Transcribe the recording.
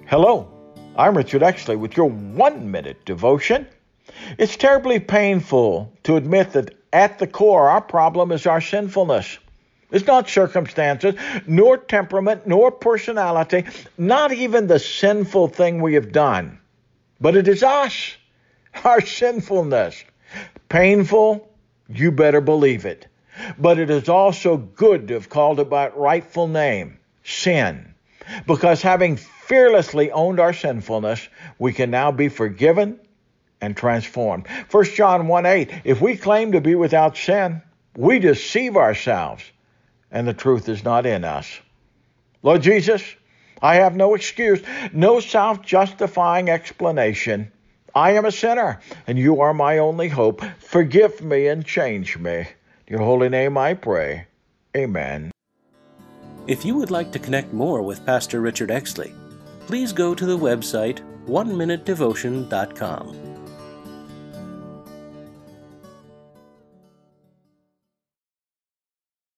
Hello, I'm Richard Exley with your 1-minute devotion. It's terribly painful to admit that at the core our problem is our sinfulness. It's not circumstances, nor temperament, nor personality, not even the sinful thing we have done. But it is us, our sinfulness. Painful? You better believe it. But it is also good to have called it by its rightful name, sin. Because having fearlessly owned our sinfulness, we can now be forgiven and transformed. 1 John 1:8, if we claim to be without sin, we deceive ourselves, and the truth is not in us. Lord Jesus, I have no excuse, no self-justifying explanation. I am a sinner, and you are my only hope. Forgive me and change me. In your holy name I pray. Amen. If you would like to connect more with Pastor Richard Exley, please go to the website oneminutedevotion.com.